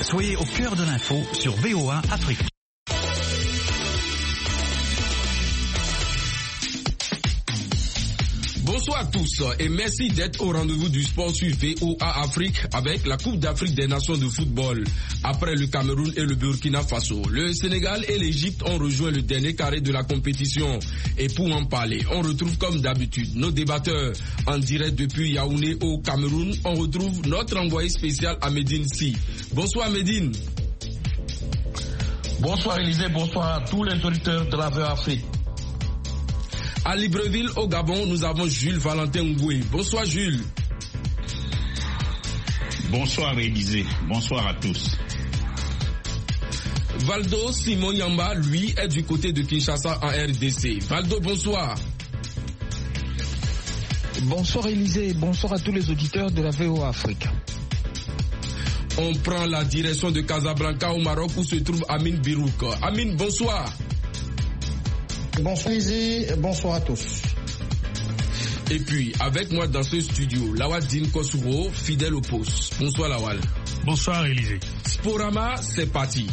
Soyez au cœur de l'info sur VOA Afrique. Bonsoir à tous et merci d'être au rendez-vous du sport sur VOA Afrique avec la Coupe d'Afrique des Nations de football. Après le Cameroun et le Burkina Faso, le Sénégal et l'Égypte ont rejoint le dernier carré de la compétition. Et pour en parler, on retrouve comme d'habitude nos débatteurs en direct depuis Yaoundé au Cameroun. On retrouve notre envoyé spécial à Médine Si. Bonsoir Médine. Bonsoir Élisée, bonsoir à tous les auditeurs de la VOA Afrique. À Libreville, au Gabon, nous avons Jules Valentin Ngoué. Bonsoir Jules. Bonsoir Élisée, bonsoir à tous. Valdo Simon Yamba, lui, est du côté de Kinshasa en RDC. Valdo, bonsoir. Bonsoir Élisée, bonsoir à tous les auditeurs de la VOA Afrique. On prend la direction de Casablanca au Maroc où se trouve Amine Birouk. Amine, bonsoir. Bonsoir Élisée, bonsoir à tous. Et puis, avec moi dans ce studio, Lawal Din Kosuro, fidèle au poste. Bonsoir Lawal. Bonsoir Élisée. Sporama, c'est parti.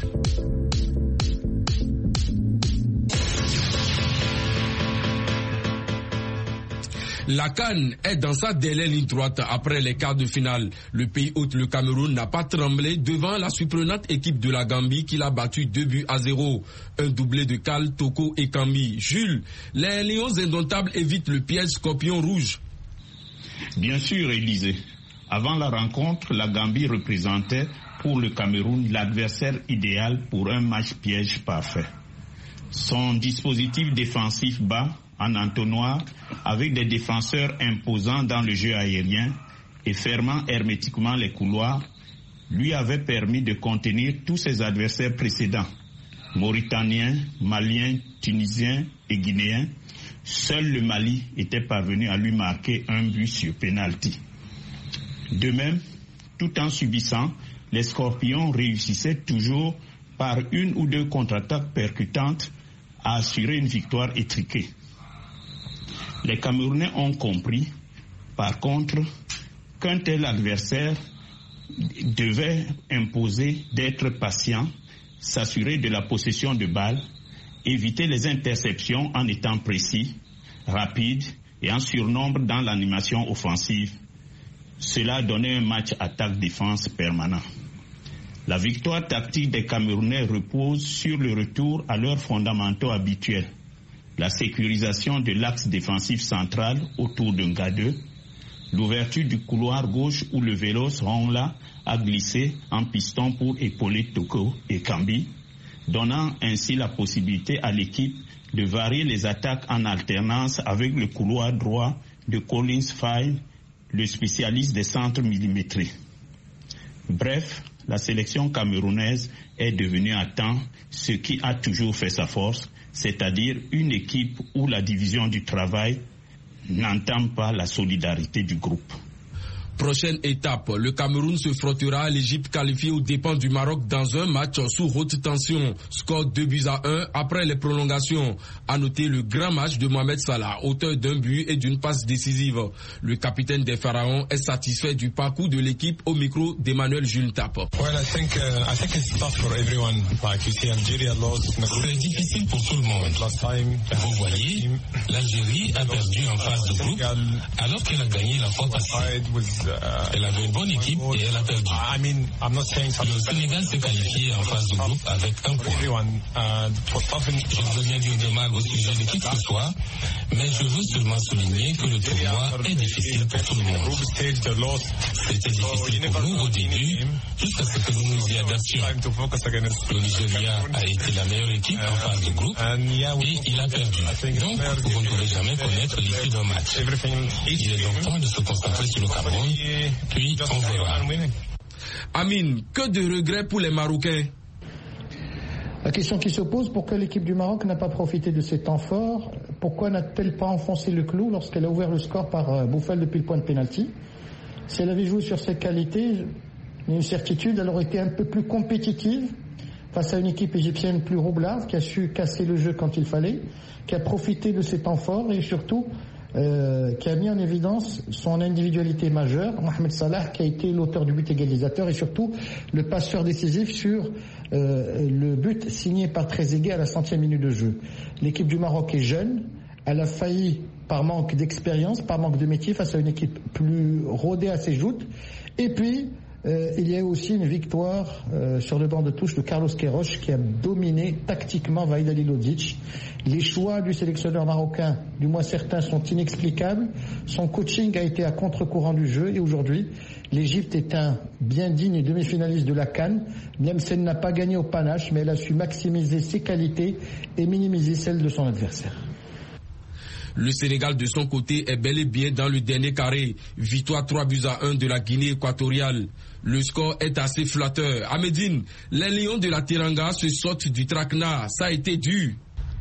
La CAN est dans sa dernière ligne droite après les quarts de finale. Le pays hôte, le Cameroun, n'a pas tremblé devant la surprenante équipe de la Gambie qui l'a battu 2-0. Un doublé de Kal, Toko et Kambi. Jules, les Lions indomptables évitent le piège Scorpion Rouge. Bien sûr, Élisée. Avant la rencontre, la Gambie représentait pour le Cameroun l'adversaire idéal pour un match piège parfait. Son dispositif défensif bas, en entonnoir, avec des défenseurs imposants dans le jeu aérien et fermant hermétiquement les couloirs, lui avait permis de contenir tous ses adversaires précédents, Mauritaniens, Maliens, Tunisiens et Guinéens. Seul le Mali était parvenu à lui marquer un but sur pénalty. De même, tout en subissant, les Scorpions réussissaient toujours par une ou deux contre-attaques percutantes à assurer une victoire étriquée. Les Camerounais ont compris, par contre, qu'un tel adversaire devait imposer d'être patient, s'assurer de la possession de balles, éviter les interceptions en étant précis, rapide et en surnombre dans l'animation offensive. Cela donnait un match attaque-défense permanent. La victoire tactique des Camerounais repose sur le retour à leurs fondamentaux habituels. La sécurisation de l'axe défensif central autour d'un N2, l'ouverture du couloir gauche où le véloce Rongla a glissé en piston pour épauler Toko et Kambi, donnant ainsi la possibilité à l'équipe de varier les attaques en alternance avec le couloir droit de Collins Fine, le spécialiste des centres millimétrés. Bref, la sélection camerounaise est devenue à temps ce qui a toujours fait sa force, c'est-à-dire une équipe où la division du travail n'entame pas la solidarité du groupe. Prochaine étape, le Cameroun se frottera à l'Égypte qualifiée aux dépens du Maroc dans un match sous haute tension. Score 2-1 après les prolongations. À noter le grand match de Mohamed Salah, auteur d'un but et d'une passe décisive. Le capitaine des Pharaons est satisfait du parcours de l'équipe au micro d'Emmanuel Jules Tap. C'est difficile pour tout le monde. Vous voyez, l'Algérie a perdu en phase de groupe alors qu'elle a gagné la fois passée. Elle avait une bonne équipe et elle a perdu. Le Sénégal s'est qualifié en phase de groupe avec un point. Je ne veux rien dire de mal au sujet de qui que ce soit, mais je veux seulement souligner que le tournoi est difficile pour tout le monde. C'était difficile pour nous au début, jusqu'à ce que nous nous y adaptions. Le Nigeria a été la meilleure équipe en phase de groupe et il a perdu. Donc, vous ne pouvez jamais connaître l'issue d'un match. Il est donc temps de se concentrer sur le Cameroun, puis on verra. Amine, que de regrets pour les Marocains? La question qui se pose, pourquoi l'équipe du Maroc n'a pas profité de ces temps forts? Pourquoi n'a-t-elle pas enfoncé le clou lorsqu'elle a ouvert le score par Bouffal depuis le point de pénalty? Si elle avait joué sur ses qualités, il y a une certitude, elle aurait été un peu plus compétitive face à une équipe égyptienne plus roublarde, qui a su casser le jeu quand il fallait, qui a profité de ces temps forts et surtout qui a mis en évidence son individualité majeure, Mohamed Salah, qui a été l'auteur du but égalisateur et surtout le passeur décisif sur le but signé par Trezeguet à la 100e minute de jeu. L'équipe du Maroc est jeune, elle a failli par manque d'expérience, par manque de métier face à une équipe plus rodée à ses joutes. Et puis il y a aussi une victoire sur le banc de touche de Carlos Queiroz qui a dominé tactiquement Vahid Halilhodžić. Les choix du sélectionneur marocain, du moins certains, sont inexplicables. Son coaching a été à contre-courant du jeu et aujourd'hui, l'Égypte est un bien digne demi-finaliste de la CAN, même si elle n'a pas gagné au panache, mais elle a su maximiser ses qualités et minimiser celles de son adversaire. Le Sénégal, de son côté, est bel et bien dans le dernier carré. Victoire 3-1 de la Guinée équatoriale. Le score est assez flatteur. À Médine, les Lions de la Teranga se sortent du traquenard. Ça a été dur.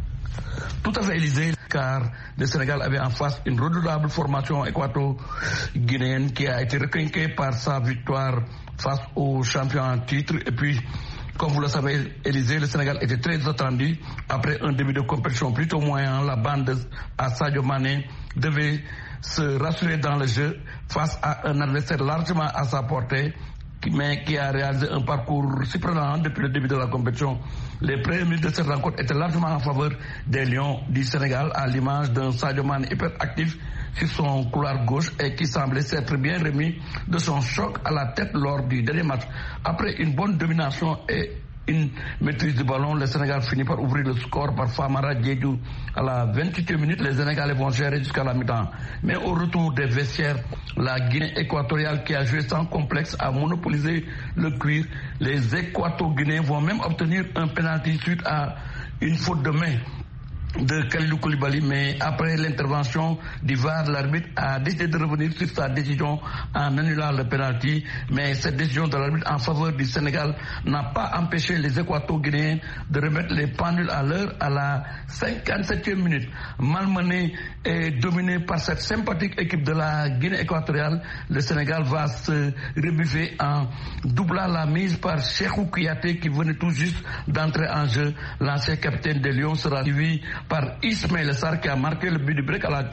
Tout à fait, Élysée, car le Sénégal avait en face une redoutable formation équato-guinéenne qui a été requinquée par sa victoire face aux champions en titre. Et puis, comme vous le savez, Élysée, le Sénégal était très attendu. Après un début de compétition plutôt moyen, la bande à Sadio Mané devait se rassurer dans le jeu face à un adversaire largement à sa portée, mais qui a réalisé un parcours surprenant depuis le début de la compétition. Les premières minutes de cette rencontre étaient largement en faveur des Lions du Sénégal, à l'image d'un Sadio Mané hyper actif sur son couloir gauche et qui semblait s'être bien remis de son choc à la tête lors du dernier match. Après une bonne domination et une maîtrise du ballon, le Sénégal finit par ouvrir le score par Famara Diédhiou. À la 28e minute, les Sénégalais vont gérer jusqu'à la mi-temps. Mais au retour des vestiaires, la Guinée équatoriale, qui a joué sans complexe, a monopolisé le cuir. Les Équato-Guinéens vont même obtenir un pénalty suite à une faute de main de Kalidou Koulibaly, mais après l'intervention du VAR, l'arbitre a décidé de revenir sur sa décision en annulant le penalty, mais cette décision de l'arbitre en faveur du Sénégal n'a pas empêché les Équato-Guinéens de remettre les pendules à l'heure à la 57e minute. Malmené et dominé par cette sympathique équipe de la Guinée équatoriale, le Sénégal va se rebuffer en doublant la mise par Cheikhou Kouyaté qui venait tout juste d'entrer en jeu. L'ancien capitaine des Lions sera suivi par Ismaël Sarr qui a marqué le but du break à la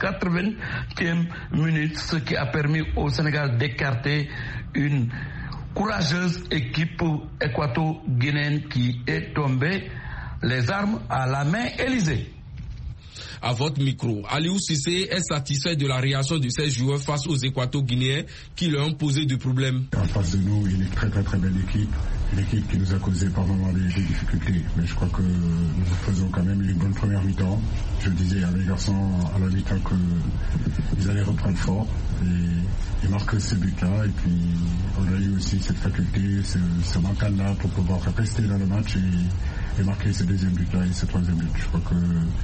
80e minute, ce qui a permis au Sénégal d'écarter une courageuse équipe équato-guinéenne qui est tombée les armes à la main. Élysée. À votre micro, Aliou Cissé est satisfait de la réaction de ses joueurs face aux Équato-Guinéens qui leur ont posé des problèmes. En face de nous, une très belle équipe. Une équipe qui nous a causé par moments des difficultés. Mais je crois que nous faisons quand même une bonne première mi-temps. Je disais à mes garçons à la mi-temps qu'ils allaient reprendre fort et marquer ce but-là. Et puis on a eu aussi cette faculté, ce mental-là pour pouvoir rester dans le match et marquer ce deuxième but-là et ce troisième but. Je crois que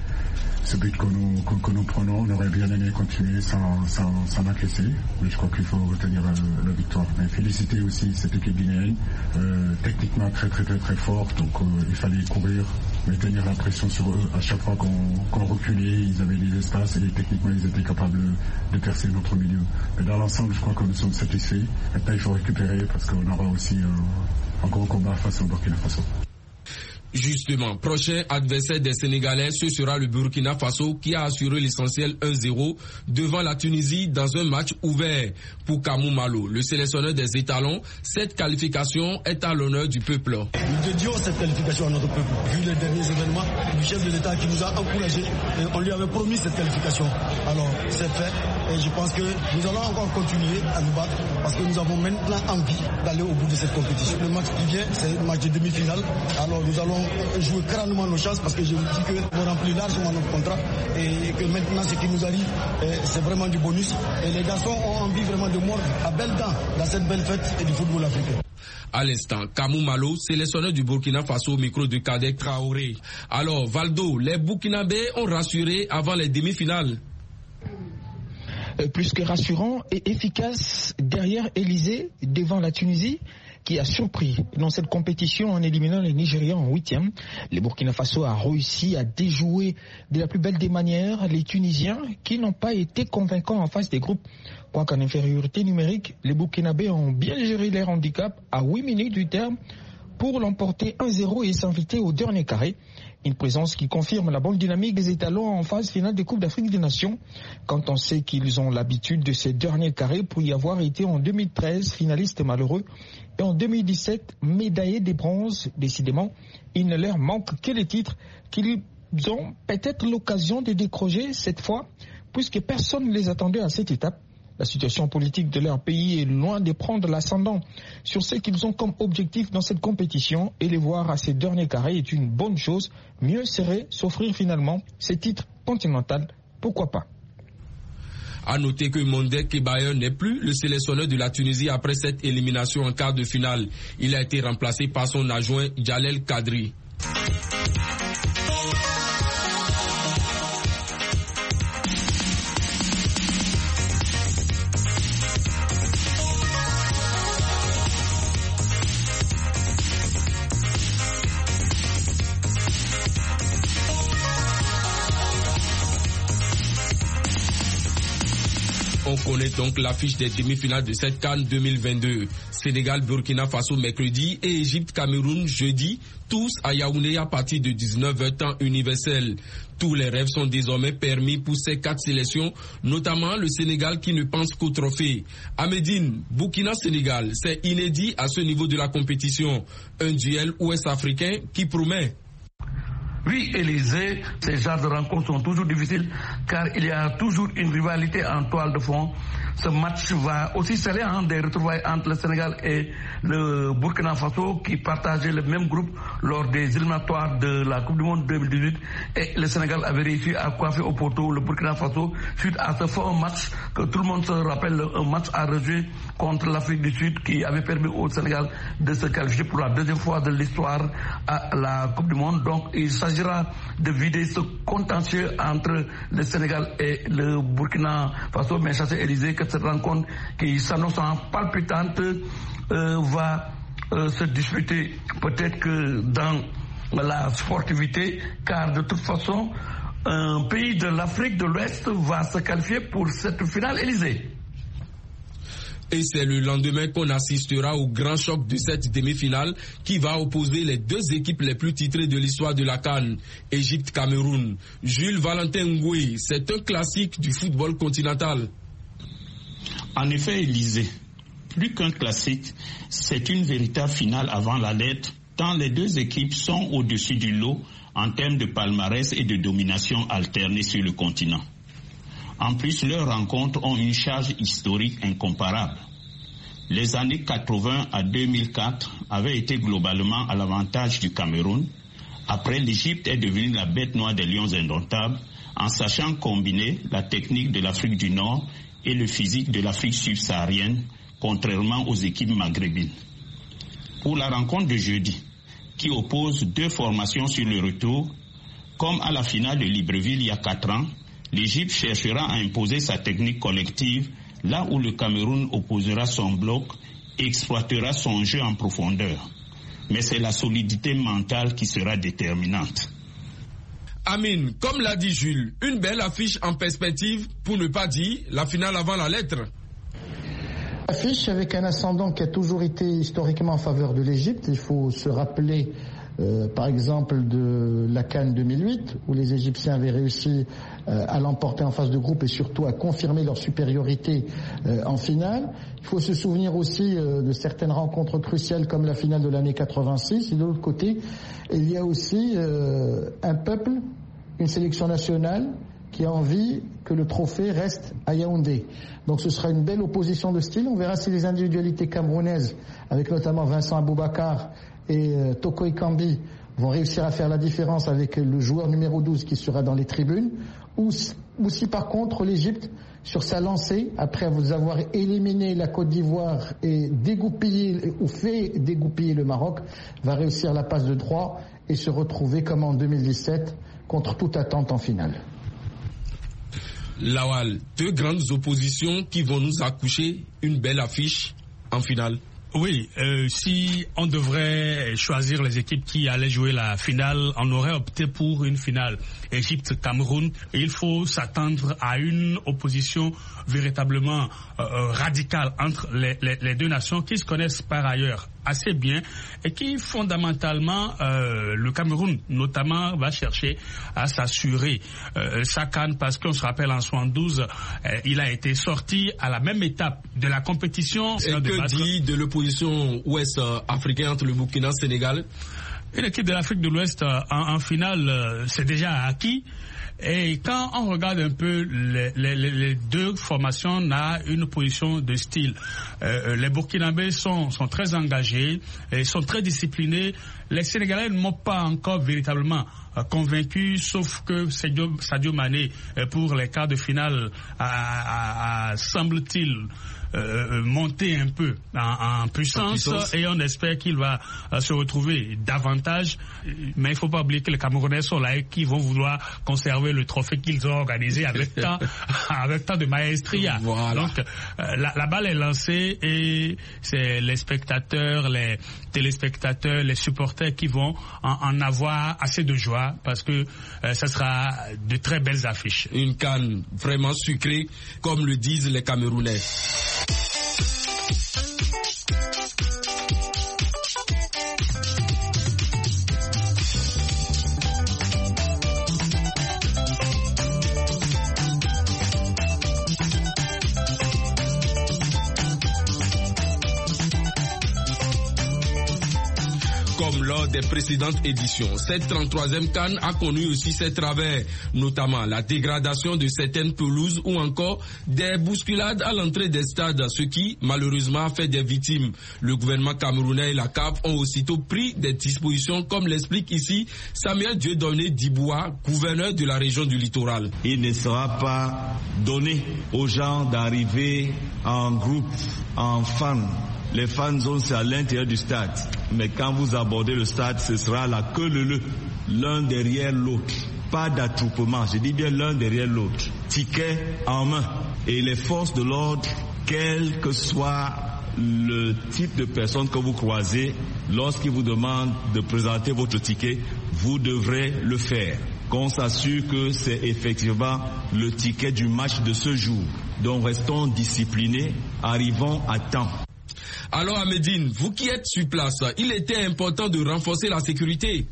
ce but que nous prenons, on aurait bien aimé continuer sans encaisser, mais je crois qu'il faut retenir la victoire. Mais féliciter aussi cette équipe guinéenne, techniquement très forte, donc il fallait courir, mais tenir la pression sur eux. À chaque fois qu'on reculait, ils avaient des espaces et techniquement ils étaient capables de percer notre milieu. Mais dans l'ensemble, je crois que nous sommes satisfaits. Maintenant il faut récupérer parce qu'on aura aussi un gros combat face au Burkina Faso. Justement, prochain adversaire des Sénégalais, ce sera le Burkina Faso qui a assuré l'essentiel 1-0 devant la Tunisie dans un match ouvert. Pour Kamou Malo, le sélectionneur des étalons, cette qualification est à l'honneur du peuple. Nous dédions cette qualification à notre peuple. Vu les derniers événements du chef de l'État qui nous a encouragés, et on lui avait promis cette qualification. Alors c'est fait et je pense que nous allons encore continuer à nous battre parce que nous avons maintenant envie d'aller au bout de cette compétition. Le match qui vient, c'est le match de demi-finale. Alors nous allons jouer crânement nos chances parce que je vous dis qu'on remplit largement notre contrat et que maintenant ce qui nous arrive c'est vraiment du bonus et les garçons ont envie vraiment de mordre à belles dents dans cette belle fête du football africain. À l'instant, Kamou Malo, sélectionneur du Burkina Faso au micro de Kadek Traoré. Alors Valdo, les Burkinabés ont rassuré avant les demi-finales. Plus que rassurant et efficace derrière Élysée devant la Tunisie, qui a surpris dans cette compétition en éliminant les Nigérians en 8e. Le Burkina Faso a réussi à déjouer de la plus belle des manières les Tunisiens qui n'ont pas été convaincants en face des groupes. Quoiqu'en infériorité numérique, les Burkinabés ont bien géré leur handicap à 8 minutes du terme pour l'emporter 1-0 et s'inviter au dernier carré. Une présence qui confirme la bonne dynamique des étalons en phase finale de Coupe d'Afrique des Nations, quand on sait qu'ils ont l'habitude de ces derniers carrés pour y avoir été en 2013 finalistes malheureux et en 2017 médaillés des bronzes. Décidément, il ne leur manque que les titres qu'ils ont peut-être l'occasion de décrocher cette fois, puisque personne ne les attendait à cette étape. La situation politique de leur pays est loin de prendre l'ascendant sur ce qu'ils ont comme objectif dans cette compétition, et les voir à ces derniers carrés est une bonne chose. Mieux serait s'offrir finalement ces titres continentaux, pourquoi pas. A noter que Mondek Kebaye n'est plus le sélectionneur de la Tunisie après cette élimination en quart de finale. Il a été remplacé par son adjoint Jalel Kadri. On connaît donc l'affiche des demi-finales de cette CAN 2022. Sénégal, Burkina Faso mercredi et Égypte-Cameroun jeudi, tous à Yaoundé à partir de 19h temps universel. Tous les rêves sont désormais permis pour ces 4 sélections, notamment le Sénégal qui ne pense qu'au trophée. À Médine, Burkina-Sénégal, c'est inédit à ce niveau de la compétition. Un duel ouest-africain qui promet. Oui, Élysée, ces genres de rencontres sont toujours difficiles car il y a toujours une rivalité en toile de fond. Ce match va aussi sceller des retrouvailles entre le Sénégal et le Burkina Faso qui partageaient le même groupe lors des éliminatoires de la Coupe du Monde 2018 et le Sénégal avait réussi à coiffer au poteau le Burkina Faso suite à ce fort match que tout le monde se rappelle, un match à rejouer contre l'Afrique du Sud qui avait permis au Sénégal de se qualifier pour la deuxième fois de l'histoire à la Coupe du Monde. Donc il s'agira de vider ce contentieux entre le Sénégal et le Burkina Faso, mais chassé Élysée que cette rencontre qui s'annonce en palpitante va se disputer peut-être que dans la sportivité, car de toute façon un pays de l'Afrique de l'Ouest va se qualifier pour cette finale Élysée. Et c'est le lendemain qu'on assistera au grand choc de cette demi-finale qui va opposer les 2 équipes les plus titrées de l'histoire de la CAN, Égypte-Cameroun. Jules Valentin Ngoué, c'est un classique du football continental. En effet, Élysée, plus qu'un classique, c'est une véritable finale avant la lettre, tant les 2 équipes sont au-dessus du lot en termes de palmarès et de domination alternée sur le continent. En plus, leurs rencontres ont une charge historique incomparable. Les années 80 à 2004 avaient été globalement à l'avantage du Cameroun. Après, l'Égypte est devenue la bête noire des lions indomptables, en sachant combiner la technique de l'Afrique du Nord et le physique de l'Afrique subsaharienne, contrairement aux équipes maghrébines. Pour la rencontre de jeudi, qui oppose 2 formations sur le retour, comme à la finale de Libreville il y a 4 ans, l'Égypte cherchera à imposer sa technique collective, là où le Cameroun opposera son bloc et exploitera son jeu en profondeur. Mais c'est la solidité mentale qui sera déterminante. Amine, comme l'a dit Jules, une belle affiche en perspective, pour ne pas dire la finale avant la lettre. Affiche avec un ascendant qui a toujours été historiquement en faveur de l'Égypte. Il faut se rappeler par exemple de la CAN 2008 où les Égyptiens avaient réussi à l'emporter en phase de groupe et surtout à confirmer leur supériorité en finale. Il faut se souvenir aussi de certaines rencontres cruciales comme la finale de l'année 86. Et de l'autre côté, il y a aussi un peuple, une sélection nationale qui a envie que le trophée reste à Yaoundé. Donc ce sera une belle opposition de style. On verra si les individualités camerounaises, avec notamment Vincent Aboubakar et Toko Ekambi, vont réussir à faire la différence avec le joueur numéro 12 qui sera dans les tribunes, ou si par contre l'Égypte, sur sa lancée, après vous avoir éliminé la Côte d'Ivoire et fait dégoupiller le Maroc, va réussir la passe de droit et se retrouver comme en 2017 contre toute attente en finale. Lawal, 2 grandes oppositions qui vont nous accoucher une belle affiche en finale. Oui, si on devrait choisir les équipes qui allaient jouer la finale, on aurait opté pour une finale Égypte-Cameroun. Et il faut s'attendre à une opposition véritablement radicale entre les 2 nations qui se connaissent par ailleurs assez bien et qui fondamentalement le Cameroun notamment va chercher à s'assurer sa CAN, parce qu'on se rappelle en 72 il a été sorti à la même étape de la compétition. Et que dit de l'opposition ouest africaine entre le Burkina et le Sénégal? Une équipe de l'Afrique de l'Ouest en finale, c'est déjà acquis. Et quand on regarde un peu les deux formations, on a une position de style. Les Burkinabés sont très engagés, et sont très disciplinés. Les Sénégalais ne m'ont pas encore véritablement convaincu, sauf que Sadio Mané, pour les quarts de finale, semble-t-il monter un peu en puissance, et on espère qu'il va se retrouver davantage. Mais il ne faut pas oublier que les Camerounais sont là et qui vont vouloir conserver le trophée qu'ils ont organisé avec tant de maestria. Voilà. Donc la balle est lancée et c'est les spectateurs, les téléspectateurs, les supporters qui vont en avoir assez de joie, parce que ça sera de très belles affiches. Une CAN vraiment sucrée, comme le disent les Camerounais. Comme lors des précédentes éditions, cette 33e CAN a connu aussi ses travers, notamment la dégradation de certaines pelouses ou encore des bousculades à l'entrée des stades, ce qui malheureusement a fait des victimes. Le gouvernement camerounais et la CAF ont aussitôt pris des dispositions, comme l'explique ici Samuel Dieudonné Diboua, gouverneur de la région du littoral. Il ne sera pas donné aux gens d'arriver en groupe, en fan. Les fan zones, c'est à l'intérieur du stade. Mais quand vous abordez le stade, ce sera la queue leu, l'un derrière l'autre. Pas d'attroupement, je dis bien l'un derrière l'autre. Ticket en main. Et les forces de l'ordre, quel que soit le type de personne que vous croisez, lorsqu'ils vous demandent de présenter votre ticket, vous devrez le faire. Qu'on s'assure que c'est effectivement le ticket du match de ce jour. Donc restons disciplinés, arrivons à temps. Alors Amédine, vous qui êtes sur place, il était important de renforcer la sécurité.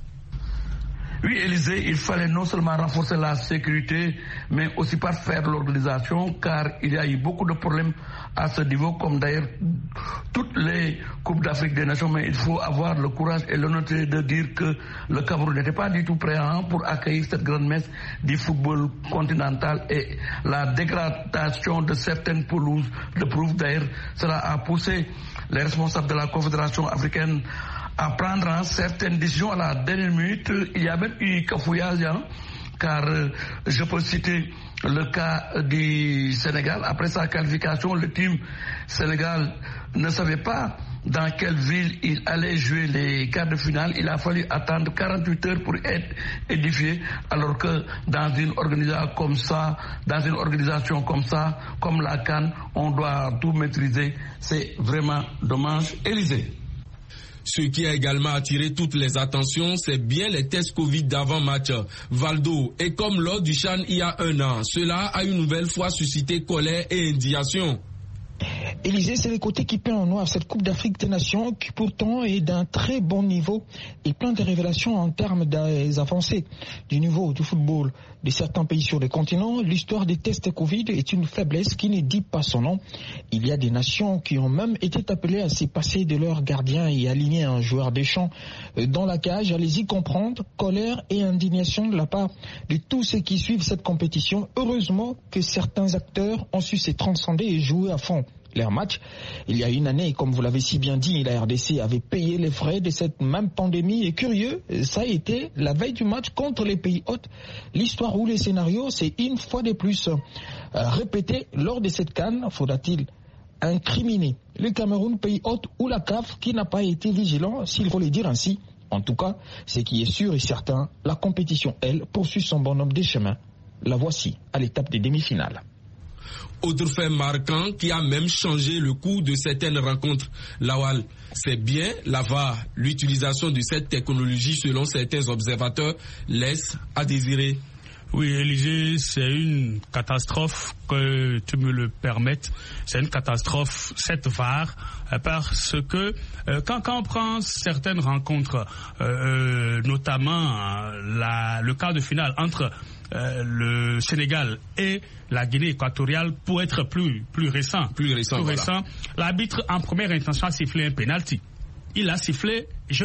Oui, Élisée, il fallait non seulement renforcer la sécurité, mais aussi parfaire l'organisation, car il y a eu beaucoup de problèmes à ce niveau, comme d'ailleurs toutes les Coupes d'Afrique des Nations, mais il faut avoir le courage et l'honnêteté de dire que le Cameroun n'était pas du tout prêt pour accueillir cette grande messe du football continental, et la dégradation de certaines pelouses le prouve. D'ailleurs, cela a poussé les responsables de la Confédération africaine à prendre certaines décisions à la dernière minute. Il y a même eu cafouillage, car je peux citer le cas du Sénégal. Après sa qualification, le team Sénégal ne savait pas dans quelle ville il allait jouer les quarts de finale. Il a fallu attendre 48 heures pour être édifié, alors que dans une organisation comme ça, comme la CAN, on doit tout maîtriser. C'est vraiment dommage. Élisée. Ce qui a également attiré toutes les attentions, c'est bien les tests Covid d'avant-match. Valdo, et comme lors du CHAN il y a un an, cela a une nouvelle fois suscité colère et indignation. Élisée, c'est le côté qui peint en noir cette Coupe d'Afrique des Nations, qui pourtant est d'un très bon niveau et plein de révélations en termes des avancées du niveau du football de certains pays sur le continent. L'histoire des tests Covid est une faiblesse qui ne dit pas son nom. Il y a des nations qui ont même été appelées à s'y passer de leurs gardiens et aligner un joueur des champs dans la cage. Allez-y comprendre colère et indignation de la part de tous ceux qui suivent cette compétition. Heureusement que certains acteurs ont su se transcender et jouer à fond leur match. Il y a une année, comme vous l'avez si bien dit, la RDC avait payé les frais de cette même pandémie. Et curieux, ça a été la veille du match contre les pays hôtes. L'histoire ou les scénarios, c'est une fois de plus répété lors de cette CAN. Faudra-t-il incriminer le Cameroun, pays hôte, ou la CAF qui n'a pas été vigilant, s'il faut le dire ainsi. En tout cas, ce qui est sûr et certain, la compétition, elle, poursuit son bonhomme des chemins. La voici à l'étape des demi-finales. Autre fait marquant qui a même changé le cours de certaines rencontres, Lawal, c'est bien la VAR. L'utilisation de cette technologie, selon certains observateurs, laisse à désirer. Oui, Élisée, c'est une catastrophe, que tu me le permettes. C'est une catastrophe, cette VAR, parce que quand on prend certaines rencontres, notamment le quart de finale entre le Sénégal et la Guinée équatoriale, pour être plus récent. Plus récent. L'arbitre, en première intention, a sifflé un penalty. Il a sifflé,